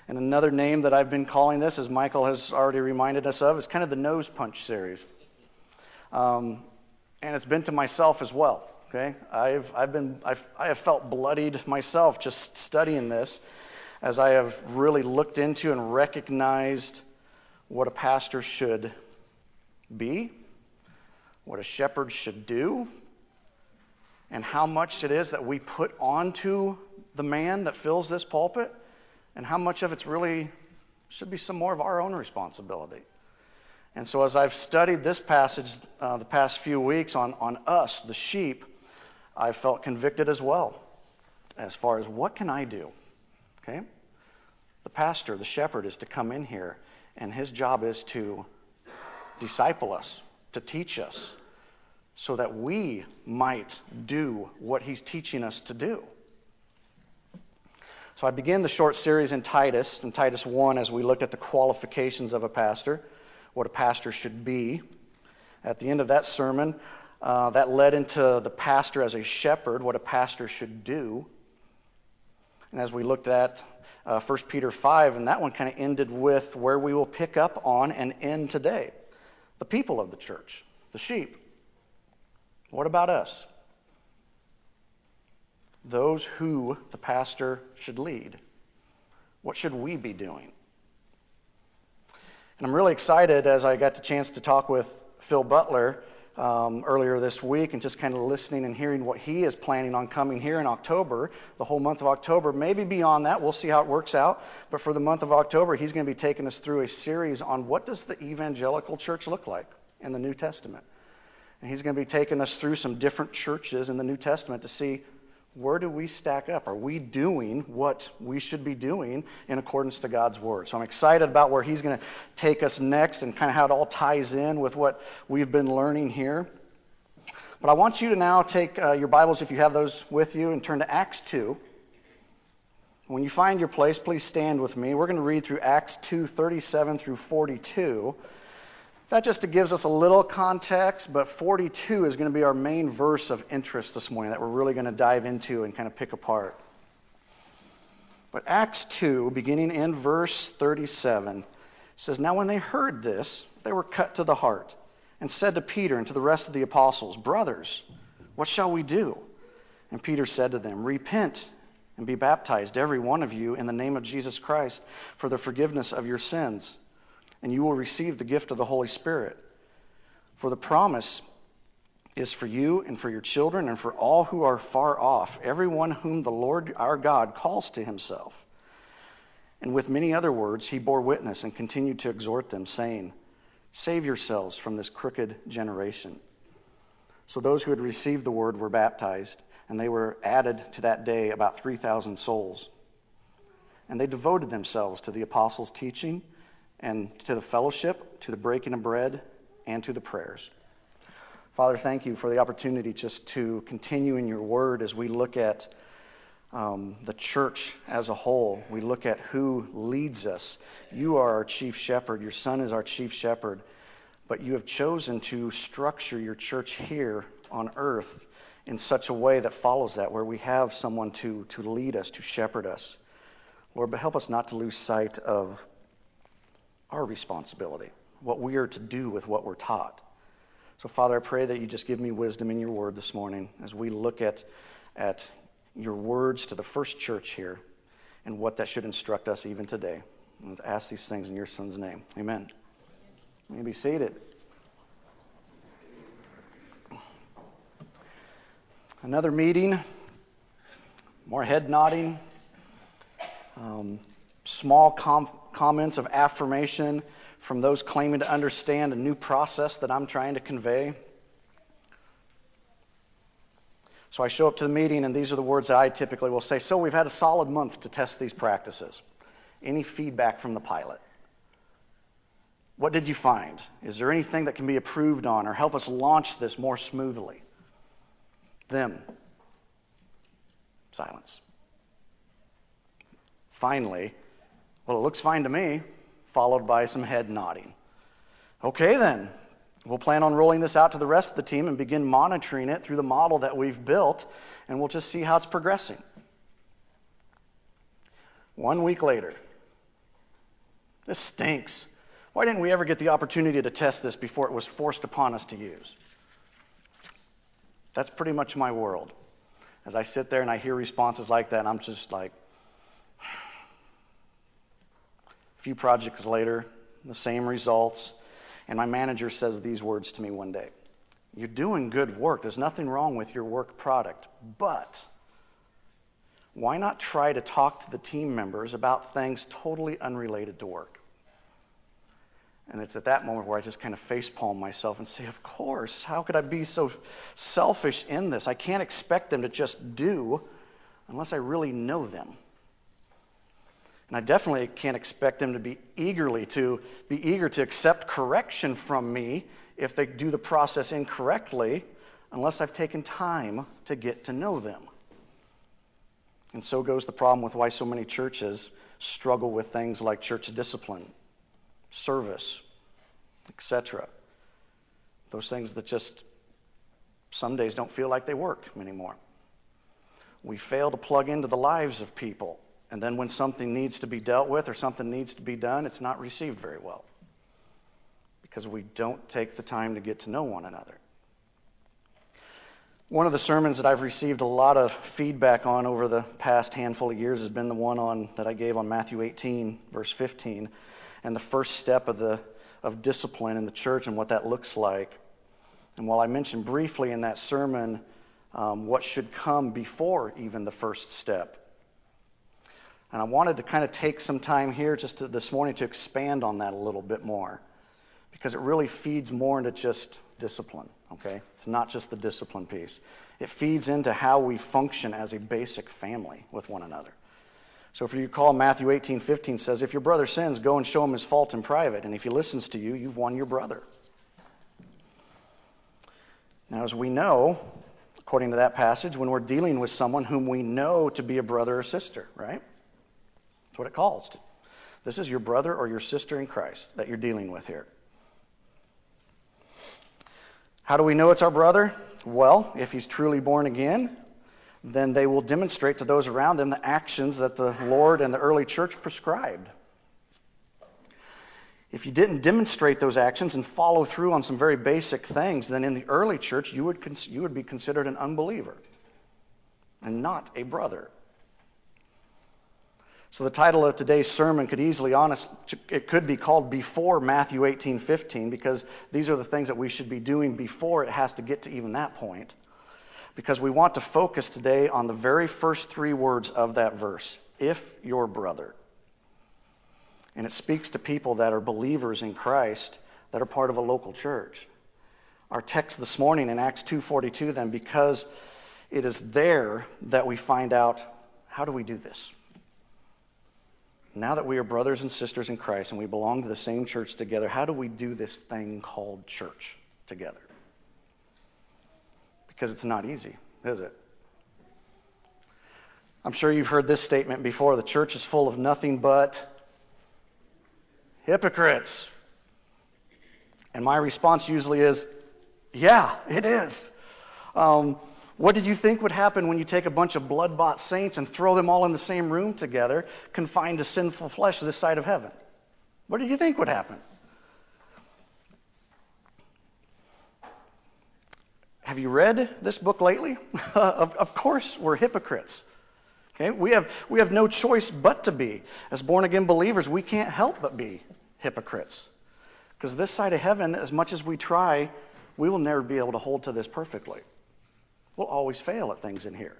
And another name that I've been calling this, as Michael has already reminded us of, is kind of the nose punch series. And it's been to myself as well. Okay, I have felt bloodied myself just studying this, as I have really looked into and recognized what a pastor should be, what a shepherd should do, and how much it is that we put onto the man that fills this pulpit, and how much of it's really should be some more of our own responsibility. And so as I've studied this passage the past few weeks on us, the sheep, I felt convicted as well as far as what can I do? Okay? The pastor, the shepherd, is to come in here, and his job is to disciple us, to teach us, so that we might do what he's teaching us to do. So I began the short series in Titus 1, as we looked at the qualifications of a pastor, what a pastor should be. At the end of that sermon, that led into the pastor as a shepherd, what a pastor should do. And as we looked at 1 Peter 5, and that one kind of ended with where we will pick up on and end today. The people of the church, the sheep. What about us? Those who the pastor should lead. What should we be doing? And I'm really excited as I got the chance to talk with Phil Butler earlier this week, and just kind of listening and hearing what he is planning on coming here in October, the whole month of October, maybe beyond that. We'll see how it works out. But for the month of October, he's going to be taking us through a series on what does the evangelical church look like in the New Testament. And he's going to be taking us through some different churches in the New Testament to see, where do we stack up? Are we doing what we should be doing in accordance to God's Word? So I'm excited about where he's going to take us next and kind of how it all ties in with what we've been learning here. But I want you to now take your Bibles, if you have those with you, and turn to Acts 2. When you find your place, please stand with me. We're going to read through Acts 2, 37 through 42. That just gives us a little context, but 42 is going to be our main verse of interest this morning that we're really going to dive into and kind of pick apart. But Acts 2, beginning in verse 37, says, "Now when they heard this, they were cut to the heart, and said to Peter and to the rest of the apostles, 'Brothers, what shall we do?' And Peter said to them, 'Repent and be baptized, every one of you, in the name of Jesus Christ, for the forgiveness of your sins, and you will receive the gift of the Holy Spirit. For the promise is for you and for your children and for all who are far off, everyone whom the Lord our God calls to himself.' And with many other words he bore witness and continued to exhort them, saying, 'Save yourselves from this crooked generation.' So those who had received the word were baptized, and they were added to that day about 3,000 souls. And they devoted themselves to the apostles' teaching and to the fellowship, to the breaking of bread, and to the prayers." Father, thank you for the opportunity just to continue in your word as we look at the church as a whole. We look at who leads us. You are our chief shepherd. Your Son is our chief shepherd. But you have chosen to structure your church here on earth in such a way that follows that, where we have someone to lead us, to shepherd us. Lord, but help us not to lose sight of our responsibility, what we are to do with what we're taught. So, Father, I pray that you just give me wisdom in your word this morning as we look at your words to the first church here and what that should instruct us even today. And I ask these things in your Son's name. Amen. You may be seated. Another meeting, more head nodding, small comments of affirmation from those claiming to understand a new process that I'm trying to convey. So I show up to the meeting, and these are the words that I typically will say. "So we've had a solid month to test these practices. Any feedback from the pilot? What did you find? Is there anything that can be improved on or help us launch this more smoothly?" Them. Silence. Finally, "Well, it looks fine to me," followed by some head nodding. "Okay then, we'll plan on rolling this out to the rest of the team and begin monitoring it through the model that we've built, and we'll just see how it's progressing." 1 week later, This stinks. Why didn't we ever get the opportunity to test this before it was forced upon us to use? That's pretty much my world. As I sit there and I hear responses like that, I'm just like, a few projects later, the same results, and my manager says these words to me one day. You're doing good work. There's nothing wrong with your work product, but why not try to talk to the team members about things totally unrelated to work? And it's at that moment where I just kind of facepalm myself and say, of course, how could I be so selfish in this? I can't expect them to just do unless I really know them. And I definitely can't expect them to be eager to accept correction from me if they do the process incorrectly unless I've taken time to get to know them. And so goes the problem with why so many churches struggle with things like church discipline, service, etc. Those things that just some days don't feel like they work anymore. We fail to plug into the lives of people, and then when something needs to be dealt with or something needs to be done, it's not received very well because we don't take the time to get to know one another. One of the sermons that I've received a lot of feedback on over the past handful of years has been the one that I gave on Matthew 18, verse 15, and the first step of discipline in the church and what that looks like. And while I mentioned briefly in that sermon what should come before even the first step, and I wanted to kind of take some time here this morning to expand on that a little bit more, because it really feeds more into just discipline, okay? It's not just the discipline piece. It feeds into how we function as a basic family with one another. So if you recall, Matthew 18:15 says, if your brother sins, go and show him his fault in private, and if he listens to you, you've won your brother. Now, as we know, according to that passage, when we're dealing with someone whom we know to be a brother or sister, right? That's what it calls. This is your brother or your sister in Christ that you're dealing with here. How do we know it's our brother? Well, if he's truly born again, then they will demonstrate to those around them the actions that the Lord and the early church prescribed. If you didn't demonstrate those actions and follow through on some very basic things, then in the early church you would be considered an unbeliever and not a brother. So the title of today's sermon it could be called Before Matthew 18:15, because these are the things that we should be doing before it has to get to even that point. Because we want to focus today on the very first three words of that verse, if your brother. And it speaks to people that are believers in Christ that are part of a local church. Our text this morning in Acts 2:42 then, because it is there that we find out, how do we do this? Now that we are brothers and sisters in Christ and we belong to the same church together, how do we do this thing called church together? Because it's not easy, is it? I'm sure you've heard this statement before: the church is full of nothing but hypocrites. And my response usually is, yeah, it is. What did you think would happen when you take a bunch of blood-bought saints and throw them all in the same room together, confined to sinful flesh this side of heaven? What did you think would happen? Have you read this book lately? Of course we're hypocrites. Okay? We have no choice but to be. As born-again believers, we can't help but be hypocrites. Because this side of heaven, as much as we try, we will never be able to hold to this perfectly. We'll always fail at things in here.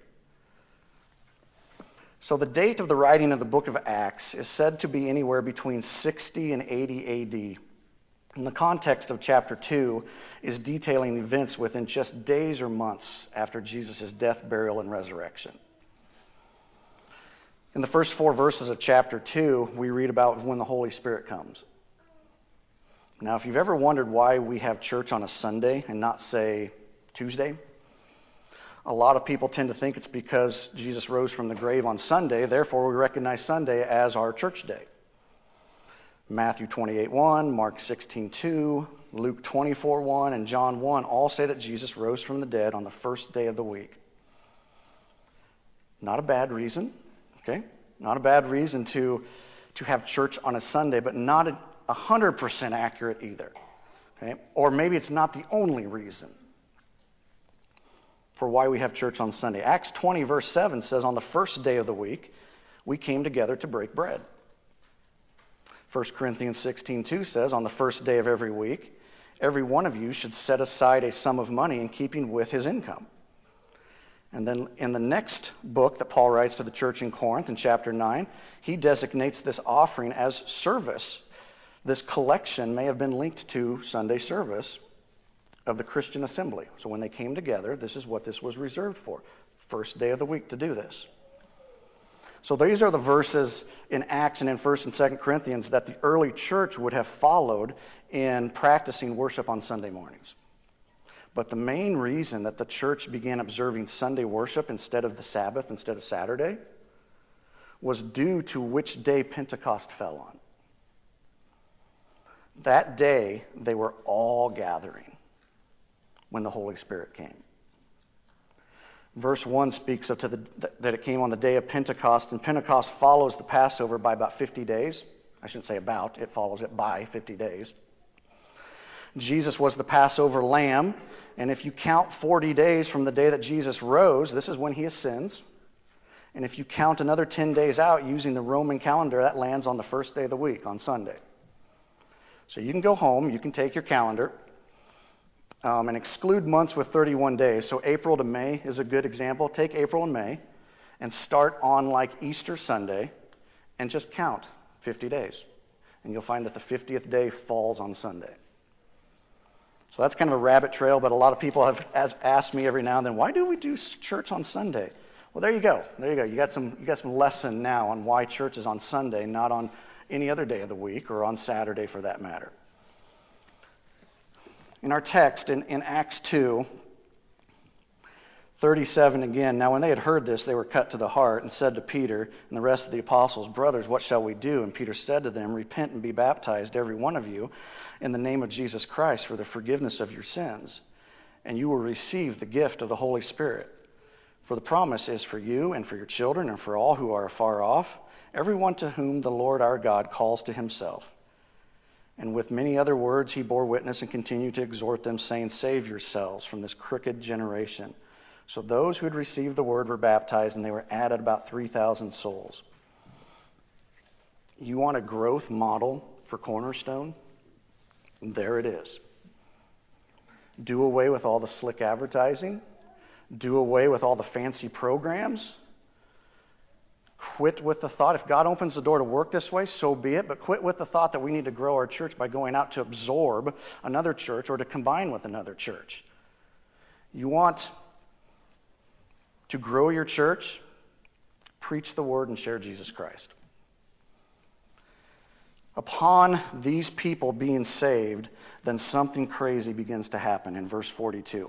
So the date of the writing of the book of Acts is said to be anywhere between 60 and 80 A.D. And the context of chapter 2 is detailing events within just days or months after Jesus' death, burial, and resurrection. In the first 4 verses of chapter 2, we read about when the Holy Spirit comes. Now, if you've ever wondered why we have church on a Sunday and not, say, Tuesday, a lot of people tend to think it's because Jesus rose from the grave on Sunday, therefore we recognize Sunday as our church day. Matthew 28:1, Mark 16:2, Luke 24:1, and John 1 all say that Jesus rose from the dead on the first day of the week. Not a bad reason, okay? Not a bad reason to to have church on a Sunday, but not 100% accurate either. Okay? Or maybe it's not the only reason for why we have church on Sunday. Acts 20, verse 7 says, on the first day of the week, we came together to break bread. 1 Corinthians 16:2 says, on the first day of every week, every one of you should set aside a sum of money in keeping with his income. And then in the next book that Paul writes to the church in Corinth, in chapter 9, he designates this offering as service. This collection may have been linked to Sunday service of the Christian assembly. So when they came together, this is what this was reserved for. First day of the week to do this. So these are the verses in Acts and in 1 and 2 Corinthians that the early church would have followed in practicing worship on Sunday mornings. But the main reason that the church began observing Sunday worship instead of the Sabbath, instead of Saturday, was due to which day Pentecost fell on. That day, they were all gathering when the Holy Spirit came. Verse 1 speaks of that it came on the day of Pentecost, and Pentecost follows the Passover by about 50 days. I shouldn't say about, it follows it by 50 days. Jesus was the Passover lamb, and if you count 40 days from the day that Jesus rose, this is when he ascends. And if you count another 10 days out using the Roman calendar, that lands on the first day of the week, on Sunday. So you can go home, you can take your calendar, and exclude months with 31 days. So April to May is a good example. Take April and May and start on like Easter Sunday and just count 50 days. And you'll find that the 50th day falls on Sunday. So that's kind of a rabbit trail, but a lot of people have asked me every now and then, why do we do church on Sunday? Well, there you go. There you go. You got some lesson now on why church is on Sunday, not on any other day of the week or on Saturday for that matter. In our text, in Acts 2:37 again, now when they had heard this, they were cut to the heart and said to Peter and the rest of the apostles, brothers, what shall we do? And Peter said to them, repent and be baptized, every one of you, in the name of Jesus Christ for the forgiveness of your sins, and you will receive the gift of the Holy Spirit. For the promise is for you and for your children and for all who are afar off, everyone to whom the Lord our God calls to himself. And with many other words he bore witness and continued to exhort them, saying, save yourselves from this crooked generation. So those who had received the word were baptized, and they were added about 3,000 souls. You want a growth model for Cornerstone? There it is. Do away with all the slick advertising. Do away with all the fancy programs. Quit with the thought, if God opens the door to work this way, so be it, but quit with the thought that we need to grow our church by going out to absorb another church or to combine with another church. You want to grow your church? Preach the word and share Jesus Christ. Upon these people being saved, then something crazy begins to happen in verse 42.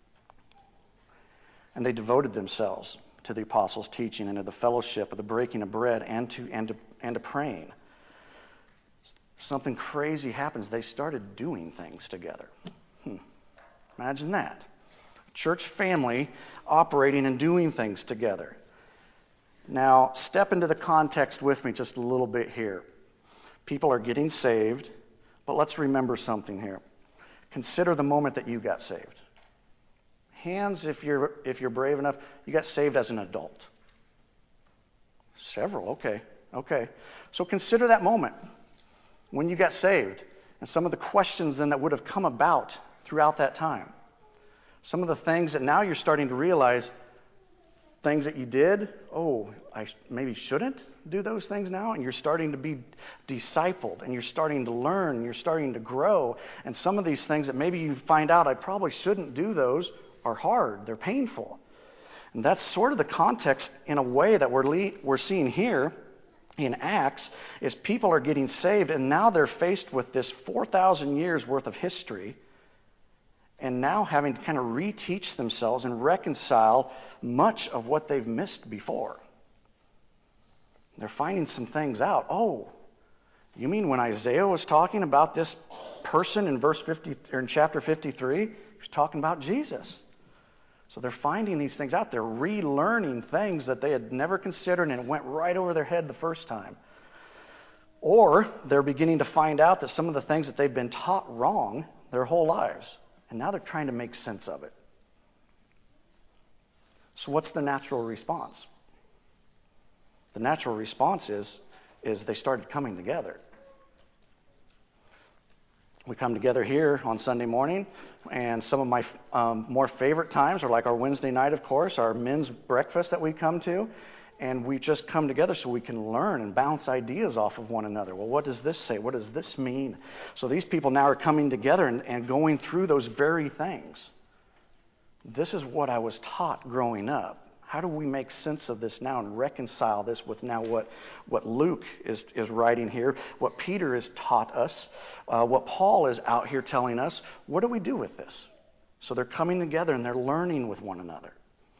And they devoted themselves to the apostles' teaching and to the fellowship of the breaking of bread and to praying. Something crazy happens. They started doing things together. Imagine that. Church family operating and doing things together. Now, step into the context with me just a little bit here. People are getting saved, but let's remember something here. Consider the moment that you got saved. Hands, if you're brave enough, you got saved as an adult. Several, okay. So consider that moment when you got saved and some of the questions then that would have come about throughout that time. Some of the things that now you're starting to realize, things that you did, I maybe shouldn't do those things now, and you're starting to be discipled, and you're starting to learn, and you're starting to grow, and some of these things that maybe you find out, I probably shouldn't do those, are hard, they're painful. And that's sort of the context in a way that we're seeing here in Acts, is people are getting saved, and now they're faced with this 4,000 years worth of history, and now having to kind of reteach themselves and reconcile much of what they've missed before. They're finding some things out. Oh, you mean when Isaiah was talking about this person in verse 50 or in chapter 53, he was talking about Jesus. So they're finding these things out. They're relearning things that they had never considered, and it went right over their head the first time. Or they're beginning to find out that some of the things that they've been taught wrong their whole lives, and now they're trying to make sense of it. So what's the natural response? The natural response is they started coming together. We come together here on Sunday morning, and some of my more favorite times are like our Wednesday night, of course, our men's breakfast that we come to, and we just come together so we can learn and bounce ideas off of one another. Well, what does this say? What does this mean? So these people now are coming together and going through those very things. This is what I was taught growing up. How do we make sense of this now and reconcile this with now what Luke is writing here, what Peter has taught us, what Paul is out here telling us? What do we do with this? So they're coming together and they're learning with one another.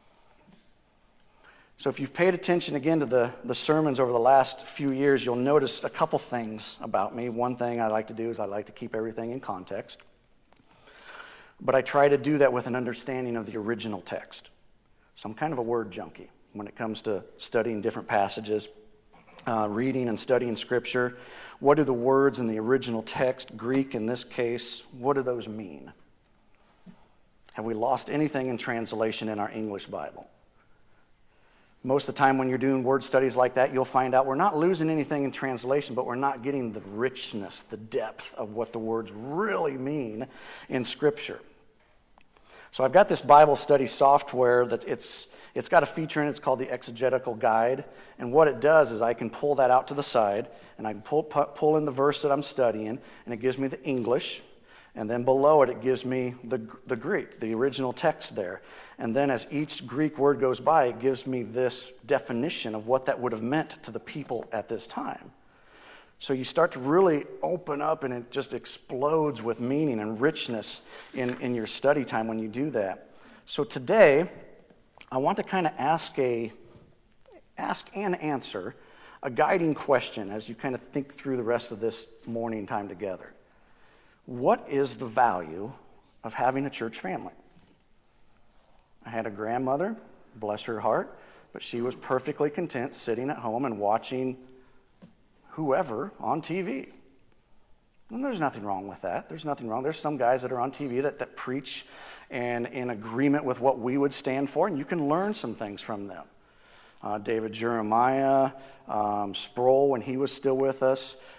So if you've paid attention again to the sermons over the last few years, you'll notice a couple things about me. One thing I like to do is I like to keep everything in context. But I try to do that with an understanding of the original text. So I'm kind of a word junkie when it comes to studying different passages, reading and studying Scripture. What do the words in the original text, Greek in this case, what do those mean? Have we lost anything in translation in our English Bible? Most of the time when you're doing word studies like that, you'll find out we're not losing anything in translation, but we're not getting the richness, the depth of what the words really mean in Scripture. So I've got this Bible study software that it's got a feature in it. It's called the Exegetical Guide. And what it does is I can pull that out to the side, and I can pull in the verse that I'm studying, and it gives me the English. And then below it, it gives me the Greek, the original text there. And then as each Greek word goes by, it gives me this definition of what that would have meant to the people at this time. So you start to really open up, and it just explodes with meaning and richness in your study time when you do that. So today, I want to kind of ask and answer a guiding question as you kind of think through the rest of this morning time together. What is the value of having a church family? I had a grandmother, bless her heart, but she was perfectly content sitting at home and watching whoever on TV. And there's nothing wrong with that. There's nothing wrong. There's some guys that are on TV that preach and in agreement with what we would stand for, and you can learn some things from them. David Jeremiah, Sproul when he was still with us,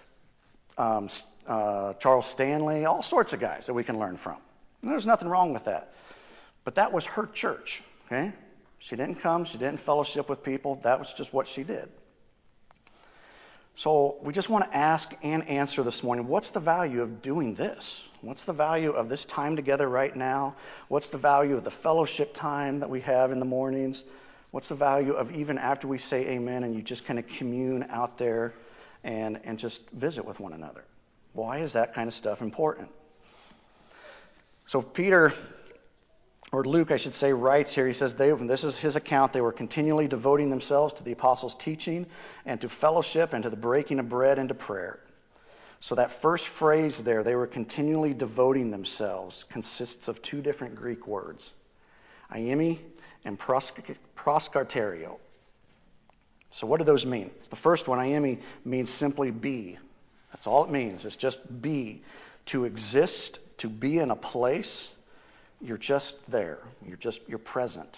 Charles Stanley, all sorts of guys that we can learn from. And there's nothing wrong with that. But that was her church, okay? She didn't come, she didn't fellowship with people. That was just what she did. So we just want to ask and answer this morning, what's the value of doing this? What's the value of this time together right now? What's the value of the fellowship time that we have in the mornings? What's the value of even after we say amen and you just kind of commune out there and just visit with one another? Why is that kind of stuff important? So Peter, or Luke, I should say, writes here, he says, this is his account, they were continually devoting themselves to the apostles' teaching and to fellowship and to the breaking of bread and to prayer. So that first phrase there, they were continually devoting themselves, consists of two different Greek words, aimi and proskarterio. So what do those mean? The first one, aimi, means simply be. That's all it means. It's just be. To exist, to be in a place. You're just there. You're present.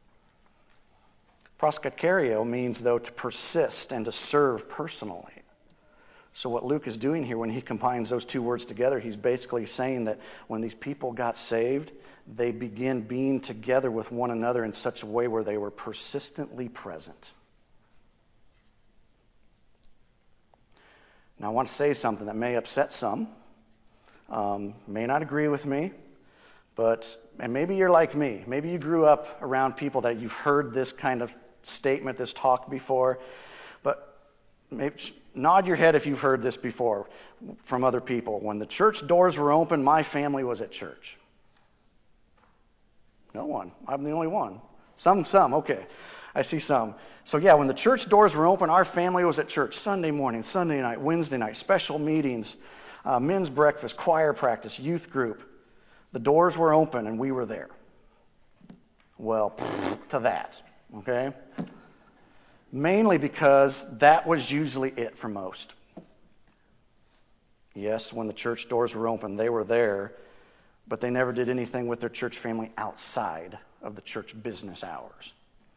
Proskarterio means, though, to persist and to serve personally. So what Luke is doing here when he combines those two words together, he's basically saying that when these people got saved, they began being together with one another in such a way where they were persistently present. Now I want to say something that may upset some, may not agree with me, and maybe you're like me. Maybe you grew up around people that you've heard this kind of statement, this talk before. But maybe nod your head if you've heard this before from other people. When the church doors were open, my family was at church. No one. I'm the only one. Some. Okay. I see some. So yeah, when the church doors were open, our family was at church. Sunday morning, Sunday night, Wednesday night, special meetings, men's breakfast, choir practice, youth group. The doors were open and we were there. Well, to that, okay? Mainly because that was usually it for most. Yes, when the church doors were open, they were there, but they never did anything with their church family outside of the church business hours.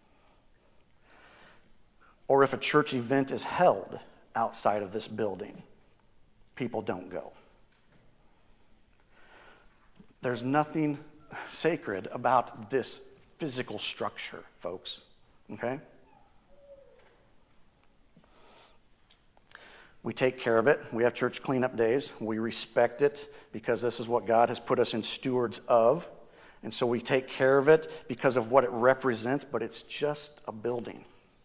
Or if a church event is held outside of this building, people don't go. There's nothing sacred about this physical structure, folks. Okay? We take care of it. We have church cleanup days. We respect it because this is what God has put us in stewards of. And so we take care of it because of what it represents, but it's just a building.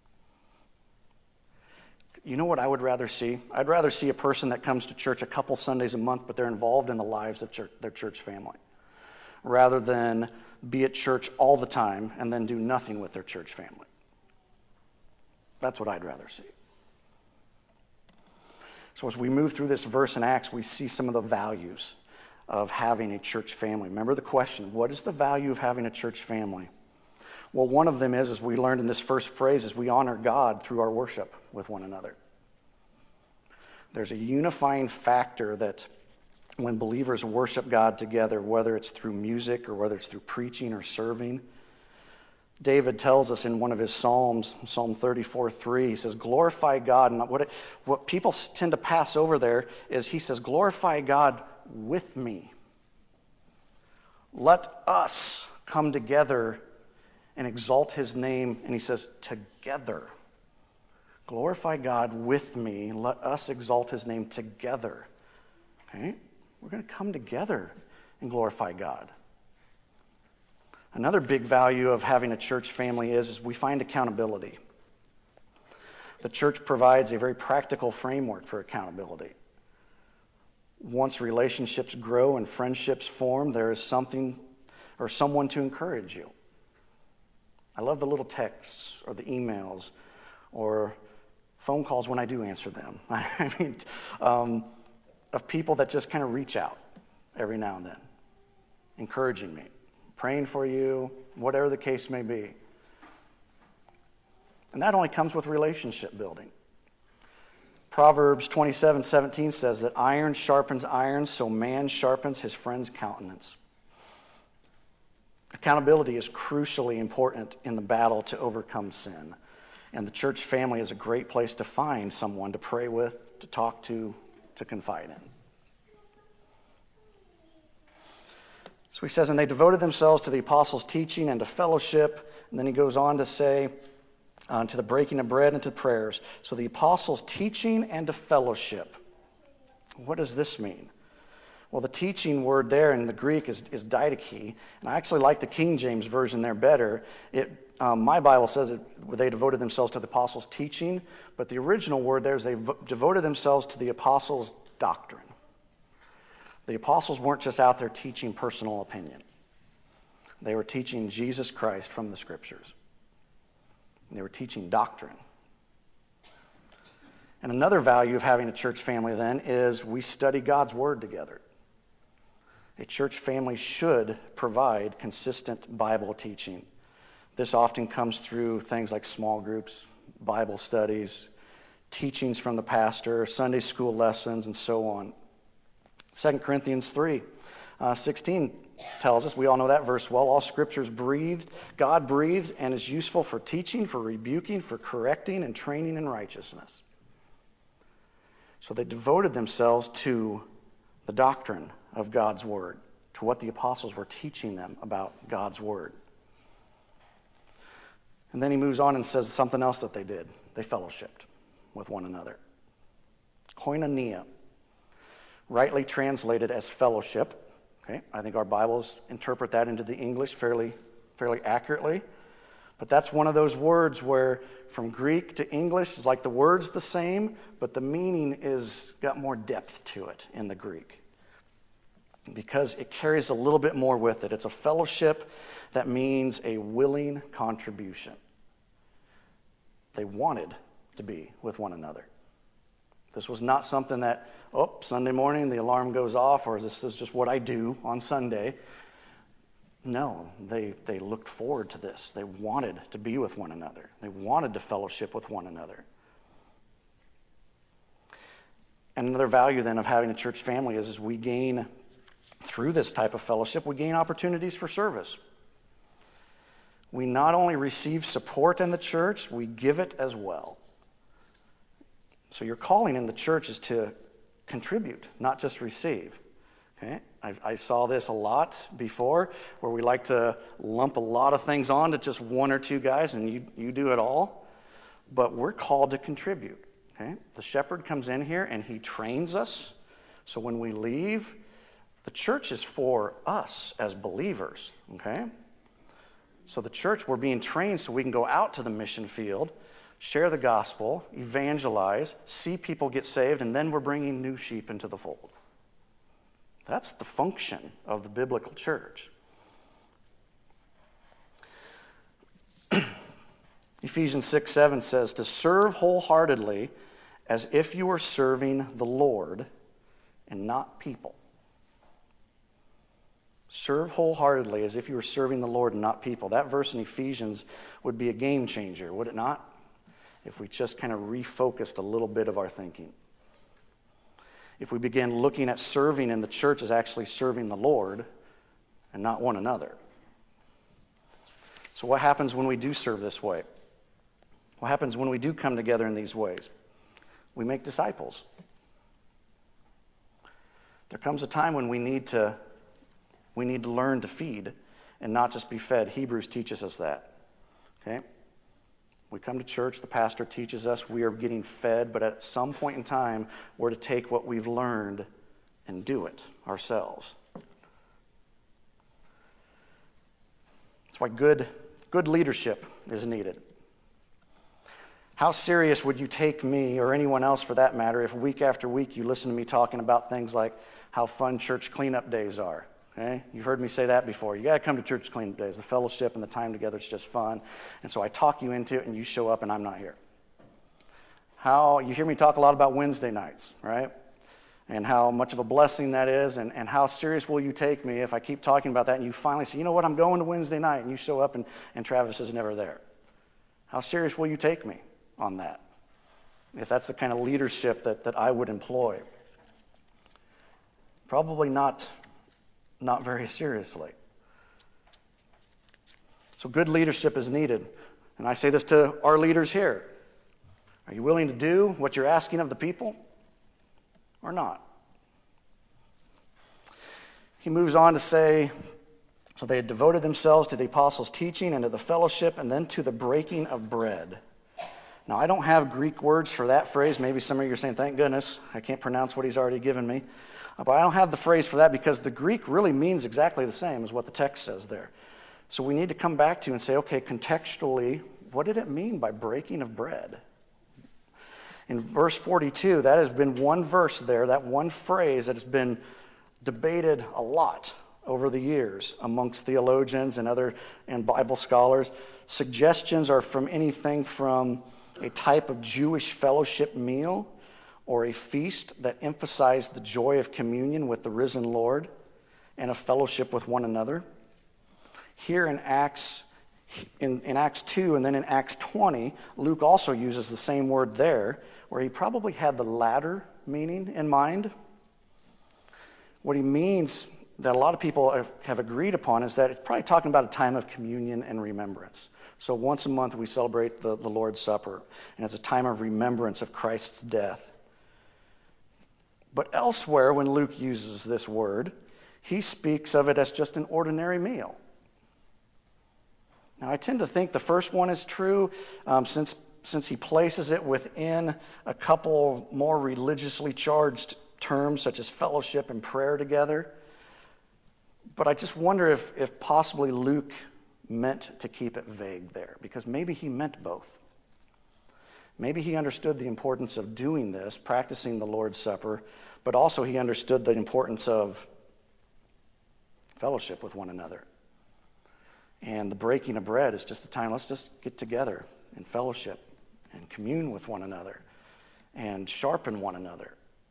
You know what I would rather see? I'd rather see a person that comes to church a couple Sundays a month, but they're involved in the lives of their church family, rather than be at church all the time and then do nothing with their church family. That's what I'd rather see. So as we move through this verse in Acts, we see some of the values of having a church family. Remember the question, what is the value of having a church family? Well, one of them is, as we learned in this first phrase, is we honor God through our worship with one another. There's a unifying factor that when believers worship God together, whether it's through music or whether it's through preaching or serving, David tells us in one of his Psalms, Psalm 34:3, he says, glorify God. And what people tend to pass over there is he says, glorify God with me. Let us come together and exalt his name. And he says, together. Glorify God with me. Let us exalt his name together. Okay? We're going to come together and glorify God. Another big value of having a church family is we find accountability. The church provides a very practical framework for accountability. Once relationships grow and friendships form, there is something or someone to encourage you. I love the little texts or the emails or phone calls when I do answer them. I mean, of people that just kind of reach out every now and then, encouraging me, praying for you, whatever the case may be. And that only comes with relationship building. Proverbs 27:17 says that iron sharpens iron, so man sharpens his friend's countenance. Accountability is crucially important in the battle to overcome sin. And the church family is a great place to find someone to pray with, to talk to confide in. So he says, and they devoted themselves to the apostles' teaching and to fellowship. And then he goes on to say, to the breaking of bread and to prayers. So the apostles' teaching and to fellowship. What does this mean? Well, the teaching word there in the Greek is didache, and I actually like the King James Version there better. My Bible says they devoted themselves to the apostles' teaching, but the original word there is they devoted themselves to the apostles' doctrine. The apostles weren't just out there teaching personal opinion. They were teaching Jesus Christ from the Scriptures. They were teaching doctrine. And another value of having a church family then is we study God's Word together. A church family should provide consistent Bible teaching. This often comes through things like small groups, Bible studies, teachings from the pastor, Sunday school lessons, and so on. 2 Corinthians 3:16 tells us, we all know that verse well, all Scripture is breathed, God breathed, and is useful for teaching, for rebuking, for correcting, and training in righteousness. So they devoted themselves to the doctrine of God's Word, to what the apostles were teaching them about God's Word. And then he moves on and says something else that they did. They fellowshiped with one another. Koinonia, rightly translated as fellowship. Okay, I think our Bibles interpret that into the English fairly accurately. But that's one of those words where from Greek to English is like the word's the same, but the meaning is got more depth to it in the Greek, because it carries a little bit more with it. It's a fellowship that means a willing contribution. They wanted to be with one another. This was not something that, Sunday morning the alarm goes off, or this is just what I do on Sunday. No, they looked forward to this. They wanted to be with one another. They wanted to fellowship with one another. And another value then of having a church family is we gain, through this type of fellowship, we gain opportunities for service. We not only receive support in the church, we give it as well. So your calling in the church is to contribute, not just receive. Okay? I saw this a lot before, where we like to lump a lot of things on to just one or two guys, and you do it all. But we're called to contribute. Okay? The shepherd comes in here and he trains us. So when we leave, the church is for us as believers. Okay? So the church, we're being trained so we can go out to the mission field, share the gospel, evangelize, see people get saved, and then we're bringing new sheep into the fold. That's the function of the biblical church. Ephesians 6:7 says, to serve wholeheartedly as if you were serving the Lord and not people. Serve wholeheartedly as if you were serving the Lord and not people. That verse in Ephesians would be a game changer, would it not? If we just kind of refocused a little bit of our thinking. If we begin looking at serving in the church as actually serving the Lord and not one another. So what happens when we do serve this way? What happens when we do come together in these ways? We make disciples. There comes a time when we need to learn to feed and not just be fed. Hebrews teaches us that. Okay? We come to church, the pastor teaches us we are getting fed, but at some point in time, we're to take what we've learned and do it ourselves. That's why good leadership is needed. How serious would you take me, or anyone else for that matter, if week after week you listen to me talking about things like how fun church cleanup days are? Okay? You've heard me say that before. You got to come to church cleanup days. The fellowship and the time together is just fun. And so I talk you into it, and you show up, and I'm not here. You hear me talk a lot about Wednesday nights, right? And how much of a blessing that is, and how serious will you take me if I keep talking about that, and you finally say, you know what, I'm going to Wednesday night, and you show up, and Travis is never there. How serious will you take me on that? If that's the kind of leadership that I would employ. Probably not very seriously. So good leadership is needed. And I say this to our leaders here. Are you willing to do what you're asking of the people or not? He moves on to say, so they had devoted themselves to the apostles' teaching and to the fellowship and then to the breaking of bread. Now, I don't have Greek words for that phrase. Maybe some of you are saying, thank goodness, I can't pronounce what he's already given me. But I don't have the phrase for that because the Greek really means exactly the same as what the text says there. So we need to come back to and say, okay, contextually, what did it mean by breaking of bread? In verse 42, that has been one verse there, that one phrase that has been debated a lot over the years amongst theologians and Bible scholars. Suggestions are from anything from a type of Jewish fellowship meal or a feast that emphasized the joy of communion with the risen Lord and a fellowship with one another. Here in Acts 2 and then in Acts 20, Luke also uses the same word there, where he probably had the latter meaning in mind. What he means that a lot of people have agreed upon is that it's probably talking about a time of communion and remembrance. So once a month we celebrate the Lord's Supper, and it's a time of remembrance of Christ's death. But elsewhere, when Luke uses this word, he speaks of it as just an ordinary meal. Now, I tend to think the first one is true, since he places it within a couple more religiously charged terms, such as fellowship and prayer together. But I just wonder if possibly Luke meant to keep it vague there, because maybe he meant both. Maybe he understood the importance of doing this, practicing the Lord's Supper, but also he understood the importance of fellowship with one another. And the breaking of bread is just a time, let's just get together and fellowship and commune with one another and sharpen one another.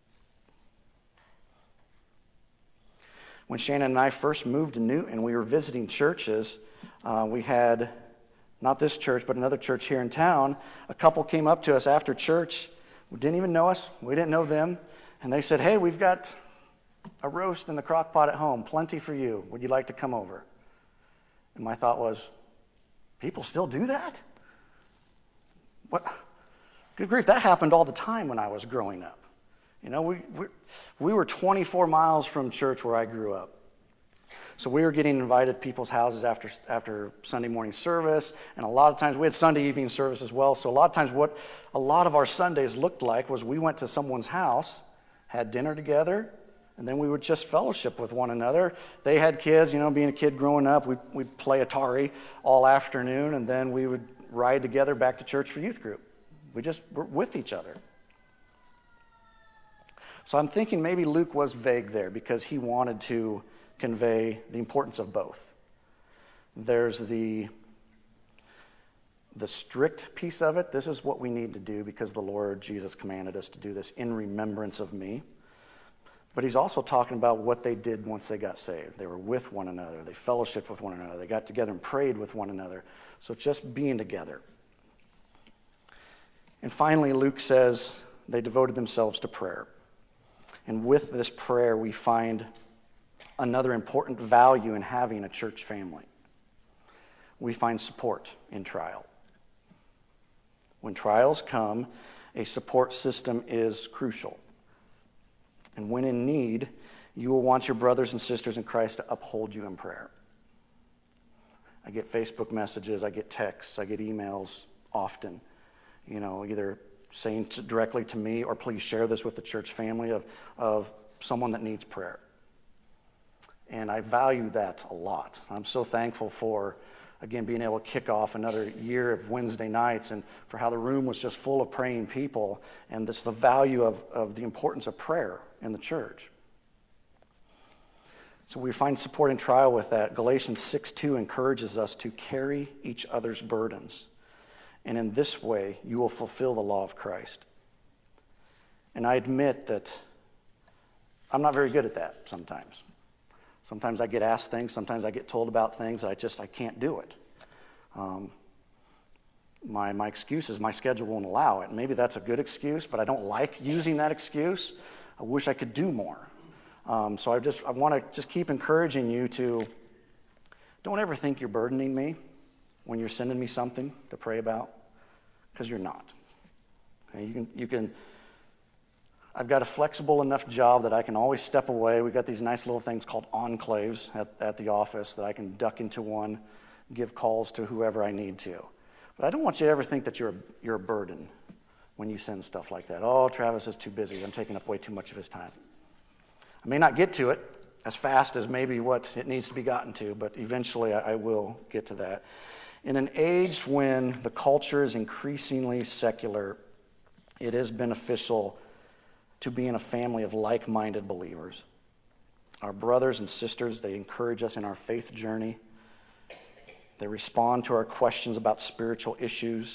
When Shannon and I first moved to Newton, we were visiting churches. We had, not this church, but another church here in town. A couple came up to us after church, who didn't even know us. We didn't know them. And they said, hey, we've got a roast in the crock pot at home, plenty for you. Would you like to come over? And my thought was, people still do that? What? Good grief, that happened all the time when I was growing up. You know, we were 24 miles from church where I grew up. So we were getting invited to people's houses after Sunday morning service, and a lot of times we had Sunday evening service as well. So a lot of times what a lot of our Sundays looked like was we went to someone's house, had dinner together, and then we would just fellowship with one another. They had kids, you know, being a kid growing up, we'd play Atari all afternoon, and then we would ride together back to church for youth group. We just were with each other. So I'm thinking maybe Luke was vague there because he wanted to convey the importance of both. There's the strict piece of it. This is what we need to do because the Lord Jesus commanded us to do this in remembrance of me. But he's also talking about what they did once they got saved. They were with one another. They fellowshiped with one another. They got together and prayed with one another. So just being together. And finally, Luke says they devoted themselves to prayer. And with this prayer, we find another important value in having a church family. We find support in trial. When trials come, a support system is crucial. And when in need, you will want your brothers and sisters in Christ to uphold you in prayer. I get Facebook messages, I get texts, I get emails often, you know, either saying directly to me or please share this with the church family of someone that needs prayer. And I value that a lot. I'm so thankful for, again, being able to kick off another year of Wednesday nights and for how the room was just full of praying people and this the value of the importance of prayer in the church. So we find support in trial with that. Galatians 6:2 encourages us to carry each other's burdens. And in this way, you will fulfill the law of Christ. And I admit that I'm not very good at that sometimes. Sometimes I get asked things. Sometimes I get told about things. I can't do it. My excuse is my schedule won't allow it. Maybe that's a good excuse, but I don't like using that excuse. I wish I could do more. So I want to just keep encouraging you to don't ever think you're burdening me when you're sending me something to pray about, because you're not. Okay, you can. I've got a flexible enough job that I can always step away. We've got these nice little things called enclaves at the office that I can duck into one, give calls to whoever I need to. But I don't want you to ever think that you're a burden when you send stuff like that. Oh, Travis is too busy. I'm taking up way too much of his time. I may not get to it as fast as maybe what it needs to be gotten to, but eventually I will get to that. In an age when the culture is increasingly secular, it is beneficial to be in a family of like-minded believers. Our brothers and sisters, they encourage us in our faith journey. They respond to our questions about spiritual issues.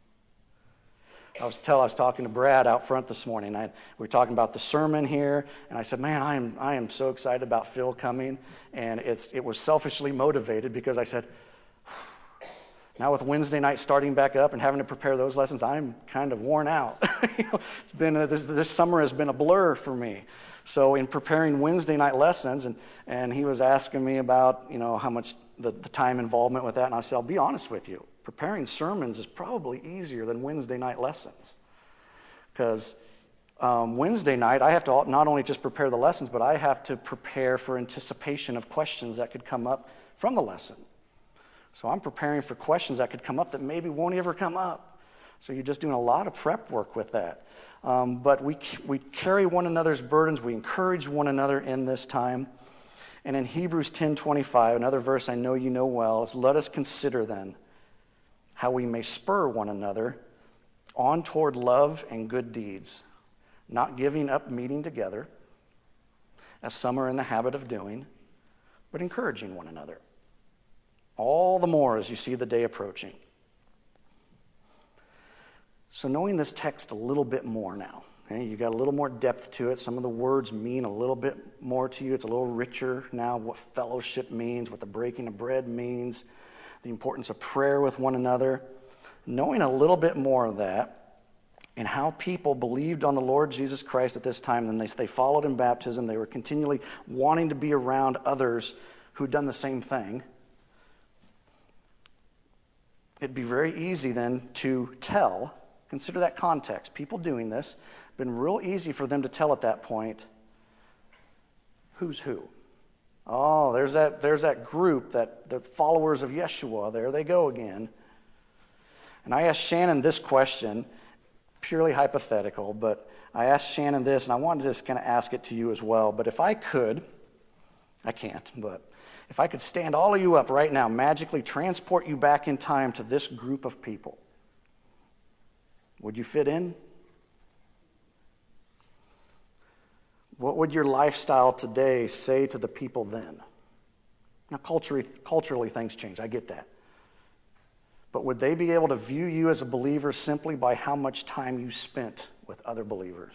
I was talking to Brad out front this morning. We were talking about the sermon here, and I said, man, I am so excited about Phil coming. And it was selfishly motivated because I said, now with Wednesday night starting back up and having to prepare those lessons, I'm kind of worn out. This summer has been a blur for me. So in preparing Wednesday night lessons, and he was asking me about how much the time involvement with that, and I said, I'll be honest with you, preparing sermons is probably easier than Wednesday night lessons, because Wednesday night I have to not only just prepare the lessons, but I have to prepare for anticipation of questions that could come up from the lesson. So I'm preparing for questions that could come up that maybe won't ever come up. So you're just doing a lot of prep work with that. But we carry one another's burdens. We encourage one another in this time. And in Hebrews 10:25, another verse I know you know well, is let us consider then how we may spur one another on toward love and good deeds, not giving up meeting together, as some are in the habit of doing, but encouraging one another. All the more as you see the day approaching. So knowing this text a little bit more now, okay, you got a little more depth to it. Some of the words mean a little bit more to you. It's a little richer now what fellowship means, what the breaking of bread means, the importance of prayer with one another. Knowing a little bit more of that, and how people believed on the Lord Jesus Christ at this time, and they followed in baptism. They were continually wanting to be around others who'd done the same thing. It'd be very easy then to tell, consider that context, people doing this, been real easy for them to tell at that point, who's who. Oh, there's that group, the followers of Yeshua, there they go again. And I asked Shannon this question, purely hypothetical, but I asked Shannon this, and I wanted to just kind of ask it to you as well. But if I could, I can't, but if I could stand all of you up right now, magically transport you back in time to this group of people, would you fit in? What would your lifestyle today say to the people then? Now, culturally things change, I get that. But would they be able to view you as a believer simply by how much time you spent with other believers?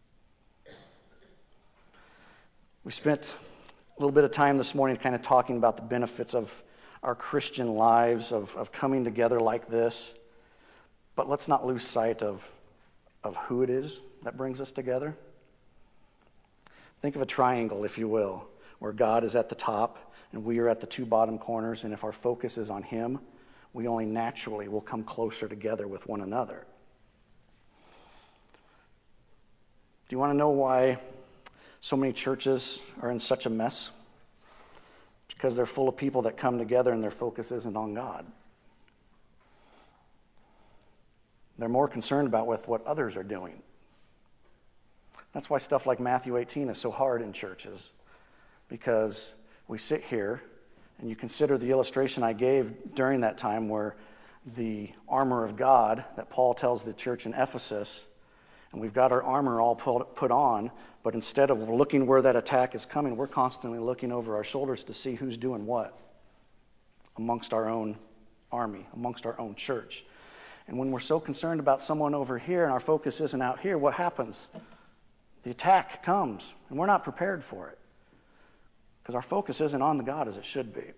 We spent a little bit of time this morning kind of talking about the benefits of our Christian lives, of coming together like this. But let's not lose sight of who it is that brings us together. Think of a triangle, if you will, where God is at the top and we are at the two bottom corners, and if our focus is on Him, we only naturally will come closer together with one another. Do you want to know why so many churches are in such a mess? Because they're full of people that come together and their focus isn't on God. They're more concerned about what others are doing. That's why stuff like Matthew 18 is so hard in churches, because we sit here and you consider the illustration I gave during that time where the armor of God that Paul tells the church in Ephesus, and we've got our armor all put on, but instead of looking where that attack is coming, we're constantly looking over our shoulders to see who's doing what amongst our own army, amongst our own church. And when we're so concerned about someone over here and our focus isn't out here, what happens? The attack comes, and we're not prepared for it because our focus isn't on the God as it should be.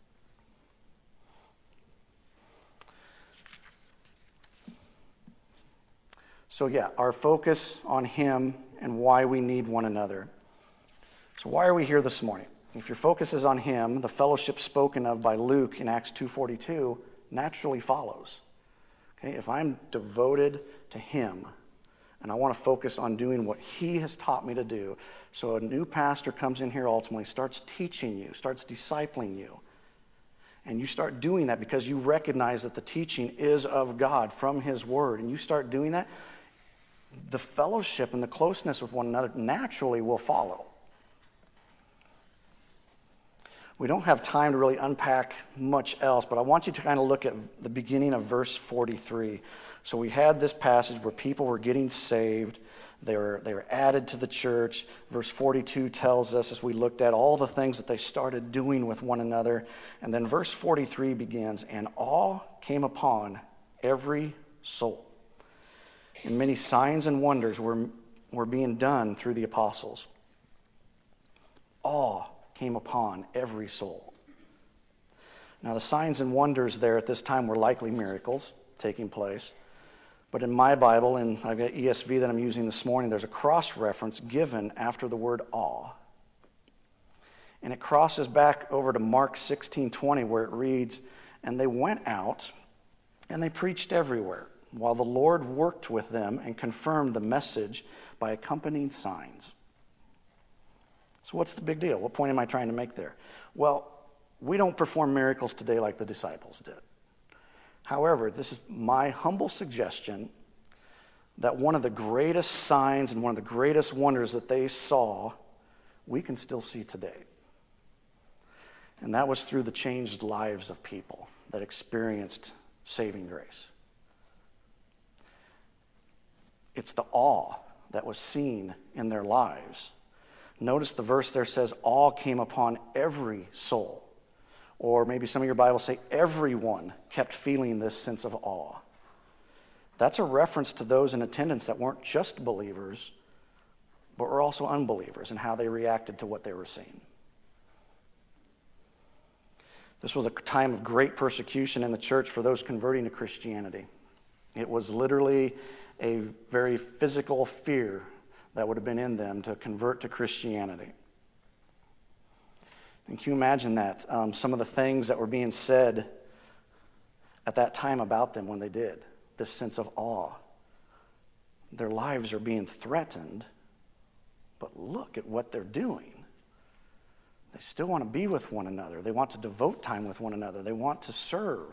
So yeah, our focus on Him and why we need one another. So why are we here this morning? If your focus is on Him, the fellowship spoken of by Luke in Acts 2:42 naturally follows. Okay, if I'm devoted to Him, and I want to focus on doing what He has taught me to do. So a new pastor comes in here ultimately, starts teaching you, starts discipling you. And you start doing that because you recognize that the teaching is of God from His Word. And you start doing that, the fellowship and the closeness with one another naturally will follow. We don't have time to really unpack much else, but I want you to kind of look at the beginning of verse 43. So we had this passage where people were getting saved. They were added to the church. Verse 42 tells us, as we looked at all the things that they started doing with one another. And then verse 43 begins, and awe came upon every soul. And many signs and wonders were being done through the apostles. Awe came upon every soul. Now the signs and wonders there at this time were likely miracles taking place. But in my Bible, and I've got ESV that I'm using this morning, there's a cross-reference given after the word awe. And it crosses back over to Mark 16:20 where it reads, and they went out and they preached everywhere, while the Lord worked with them and confirmed the message by accompanying signs. So what's the big deal? What point am I trying to make there? Well, we don't perform miracles today like the disciples did. However, this is my humble suggestion that one of the greatest signs and one of the greatest wonders that they saw, we can still see today. And that was through the changed lives of people that experienced saving grace. It's the awe that was seen in their lives. Notice the verse there says, awe came upon every soul. Or maybe some of your Bibles say, everyone kept feeling this sense of awe. That's a reference to those in attendance that weren't just believers, but were also unbelievers and how they reacted to what they were seeing. This was a time of great persecution in the church for those converting to Christianity. It was literally a very physical fear that would have been in them to convert to Christianity. And can you imagine that? Some of the things that were being said at that time about them when they did, this sense of awe. Their lives are being threatened, but look at what they're doing. They still want to be with one another. They want to devote time with one another. They want to serve.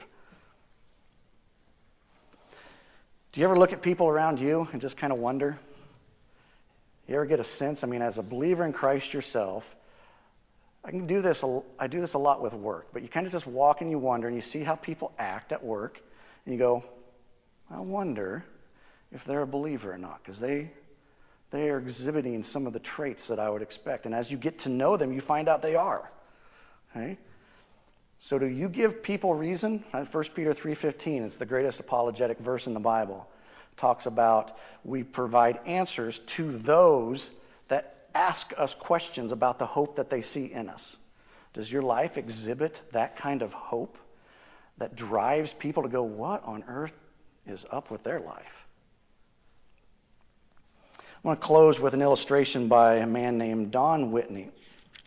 Do you ever look at people around you and just kind of wonder? You ever get a sense, as a believer in Christ yourself, I do this a lot with work, but you kind of just walk and you wonder and you see how people act at work and you go, I wonder if they're a believer or not, because they are exhibiting some of the traits that I would expect. And as you get to know them, you find out they are. Okay? So do you give people reason? 1 Peter 3:15 is the greatest apologetic verse in the Bible. It talks about we provide answers to those that ask us questions about the hope that they see in us. Does your life exhibit that kind of hope that drives people to go, what on earth is up with their life? I want to close with an illustration by a man named Don Whitney. It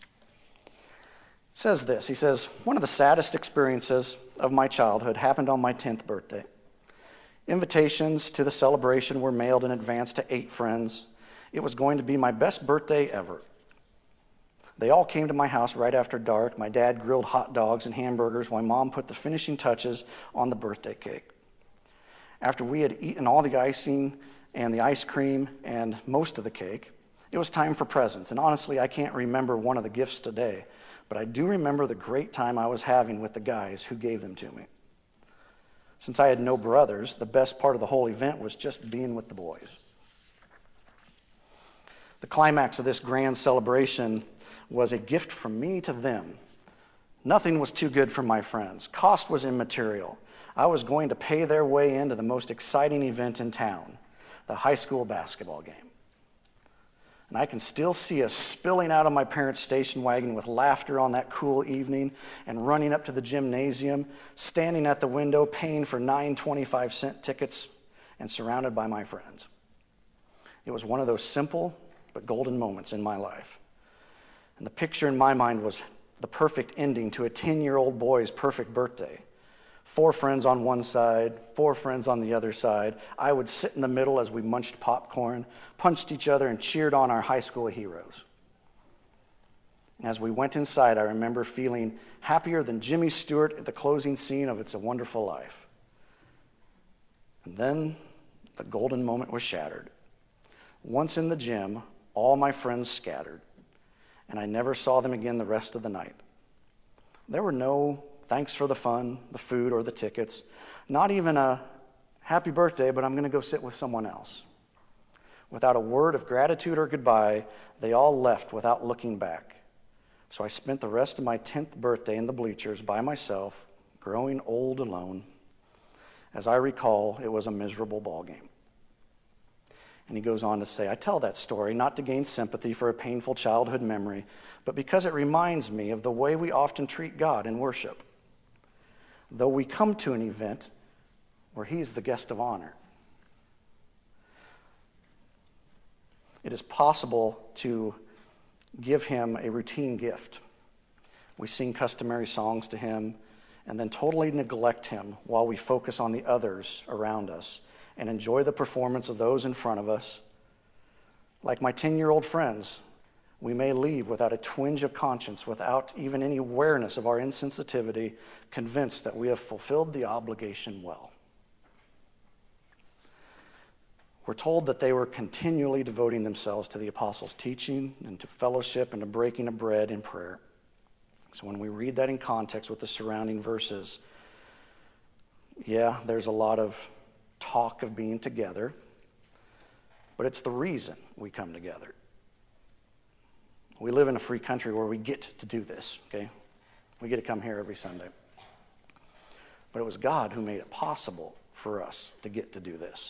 says this. He says, one of the saddest experiences of my childhood happened on my 10th birthday. Invitations to the celebration were mailed in advance to 8 friends. It was going to be my best birthday ever. They all came to my house right after dark. My dad grilled hot dogs and hamburgers while Mom put the finishing touches on the birthday cake. After we had eaten all the icing and the ice cream and most of the cake, it was time for presents. And honestly, I can't remember one of the gifts today, but I do remember the great time I was having with the guys who gave them to me. Since I had no brothers, the best part of the whole event was just being with the boys. The climax of this grand celebration was a gift from me to them. Nothing was too good for my friends. Cost was immaterial. I was going to pay their way into the most exciting event in town, the high school basketball game. And I can still see us spilling out of my parents' station wagon with laughter on that cool evening and running up to the gymnasium, standing at the window, paying for 9 25-cent tickets, and surrounded by my friends. It was one of those simple but golden moments in my life. And the picture in my mind was the perfect ending to a 10-year-old boy's perfect birthday. 4 friends on one side, 4 friends on the other side. I would sit in the middle as we munched popcorn, punched each other, and cheered on our high school heroes. As we went inside, I remember feeling happier than Jimmy Stewart at the closing scene of It's a Wonderful Life. And then the golden moment was shattered. Once in the gym, all my friends scattered, and I never saw them again the rest of the night. There were no thanks for the fun, the food, or the tickets. Not even a happy birthday, but I'm going to go sit with someone else. Without a word of gratitude or goodbye, they all left without looking back. So I spent the rest of my 10th birthday in the bleachers by myself, growing old alone. As I recall, it was a miserable ball game. And he goes on to say, I tell that story not to gain sympathy for a painful childhood memory, but because it reminds me of the way we often treat God in worship. Though we come to an event where He's the guest of honor. It is possible to give Him a routine gift. We sing customary songs to Him and then totally neglect Him while we focus on the others around us and enjoy the performance of those in front of us. Like my 10-year-old friends, we may leave without a twinge of conscience, without even any awareness of our insensitivity, convinced that we have fulfilled the obligation well. We're told that they were continually devoting themselves to the apostles' teaching and to fellowship and to breaking of bread and prayer. So when we read that in context with the surrounding verses, yeah, there's a lot of talk of being together, but it's the reason we come together. We live in a free country where we get to do this, okay? We get to come here every Sunday. But it was God who made it possible for us to get to do this.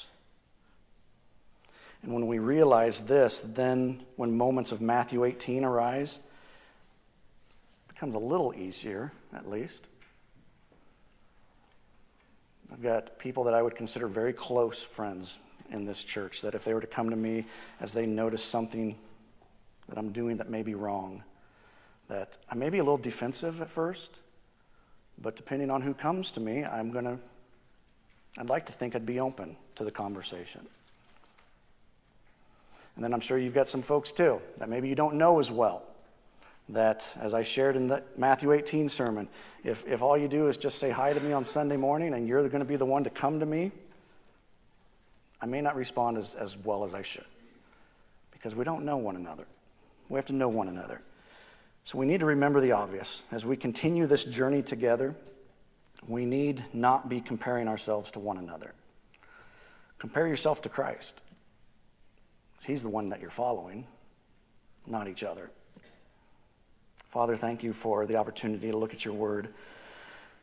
And when we realize this, then when moments of Matthew 18 arise, it becomes a little easier, at least. I've got people that I would consider very close friends in this church, that if they were to come to me as they notice something that I'm doing that may be wrong, that I may be a little defensive at first, but depending on who comes to me, I'd like to think I'd be open to the conversation. And then I'm sure you've got some folks too that maybe you don't know as well, that, as I shared in the Matthew 18 sermon, if all you do is just say hi to me on Sunday morning and you're going to be the one to come to me, I may not respond as well as I should, because we don't know one another. We have to know one another. So we need to remember the obvious. As we continue this journey together, we need not be comparing ourselves to one another. Compare yourself to Christ. He's the one that you're following, not each other. Father, thank you for the opportunity to look at your word.